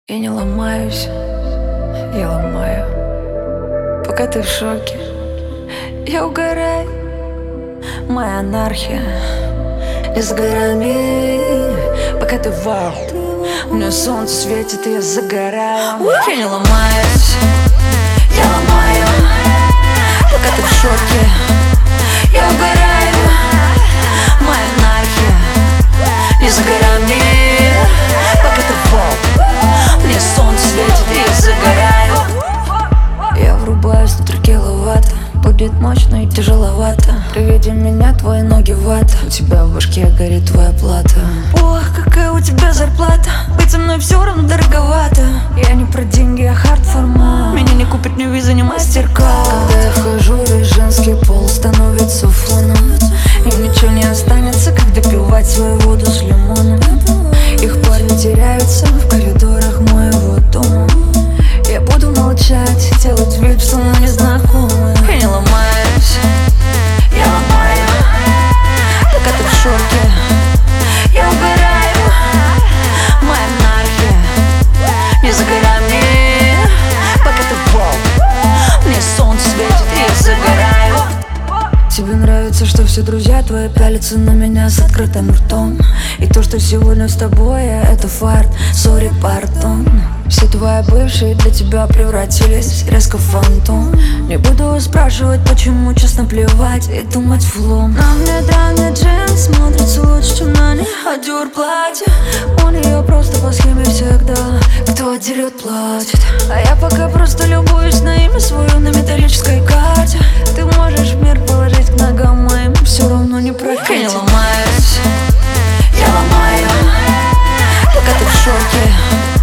Я не ломаюсь, я ломаю. Пока ты в шоке, я угораю. Моя анархия не с горами. Пока ты вау, у меня солнце светит, и я загораю. Я не ломаюсь, я ломаю. Пока ты в шоке, я угораю. Моя анархия не с горами. Пока ты вау, мне солнце светит, и я загораю. Я врубаюсь на 3 киловатта. Будет мощно и тяжеловато. При виде меня твои ноги вата. У тебя в башке горит твоя плата. Ох, какая у тебя зарплата. Быть со мной все равно дороговато. Я не про деньги, а хард-формат. Меня не купит ни виза, ни мастер-кард. Когда я вхожу, весь женский пол становится фоном. И ничего не останется, как допивать свою воду с лимоном. Их парни теряются в коридорах моего дома. Я буду молчать, делать вид, что мы не знакомы. Я не ломаюсь, я ломаю. Пока ты в шоке, я угораю. Моя анархия не за горами. Пока ты вау, мне солнце светит, и я загораю. Тебе нравится, что все друзья твои пялятся на меня с открытым ртом. И то, что сегодня с тобой, это фарт, сори, пардон. Все твои бывшие для тебя превратились резко в фантом. Не буду спрашивать, почему, честно плевать и думать флом. На мне драный джинс смотрится лучше, чем на ней Адюр платье. У нее просто по схеме всегда. Кто отдерет, платит. А я пока просто любуюсь на имя свое на металлической карте. Ты можешь мир положить к ногам моим, все равно не прокатит. Я не ломаюсь, я ломаю. Пока ты в шоке,